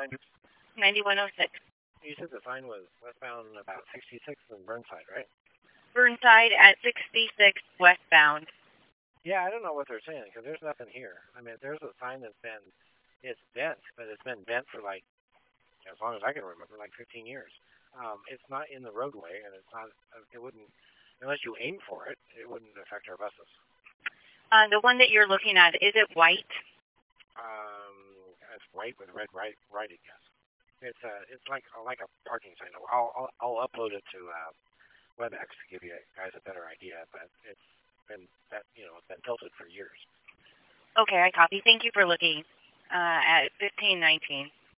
sign? 9106. You said the sign was westbound about 66 and Burnside, right? Burnside at 66 westbound. Yeah, I don't know what they're saying because there's nothing here. I mean, there's a sign it's bent, but it's been bent for like as long as I can remember, like 15 years. It's not in the roadway, and it's not. It wouldn't, unless you aim for it, it wouldn't affect our buses. The one that you're looking at, is it white? It's white with red writing. Yes, it's like a parking sign. I'll upload it to WebEx to give you guys a better idea, but it's been tilted for years. Okay, I copy. Thank you for looking at 1519.